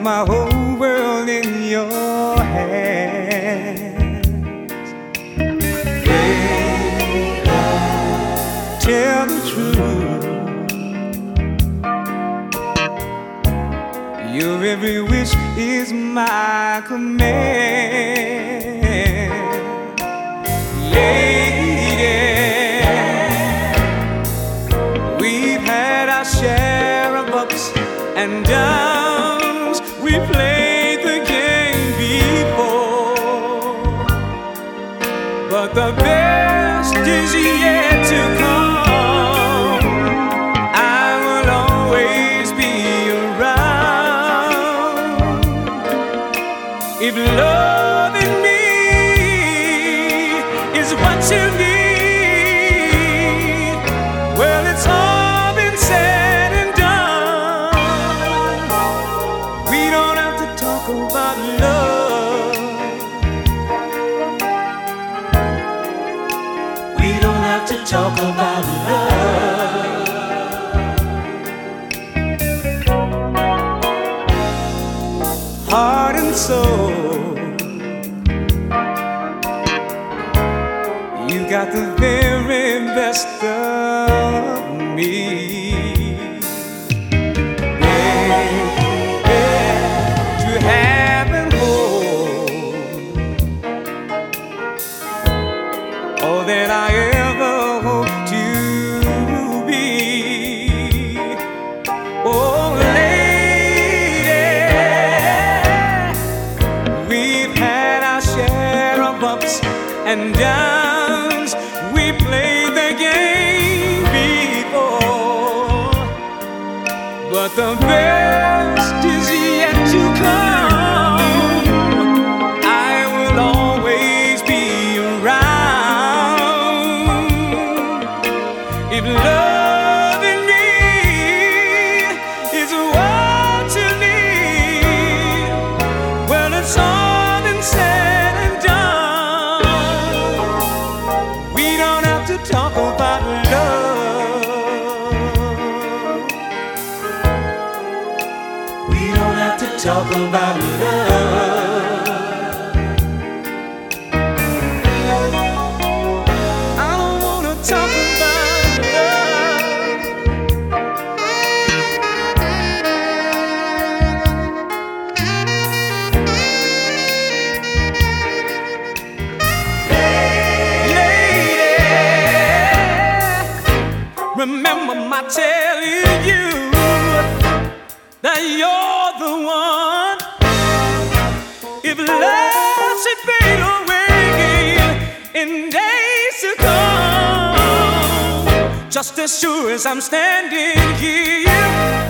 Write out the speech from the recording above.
my whole world in your hands. Baby, tell the truth. Your every wish is my command. Lady, we've had our share of ups and downs. We played the game before, but the best is yet to come. I will always be around. If loving me is what you need, well, it's all been said and done. We don't have to talk about love. We don't have to talk about love. Heart and soul, you got the very best of me. Baby, to have and hold all that I ever hope to be. Oh, lady, we've had our share of ups and downs. We played the game before, but the best is yet to come. I will always be around. If loving me is what you need, well, it's all been said and done. We don't have to talk about love. We don't have to talk about love. I don't wanna talk about love. Lady, remember my telling you that you're the one. If love should fade away in days to come, just as sure as I'm standing here,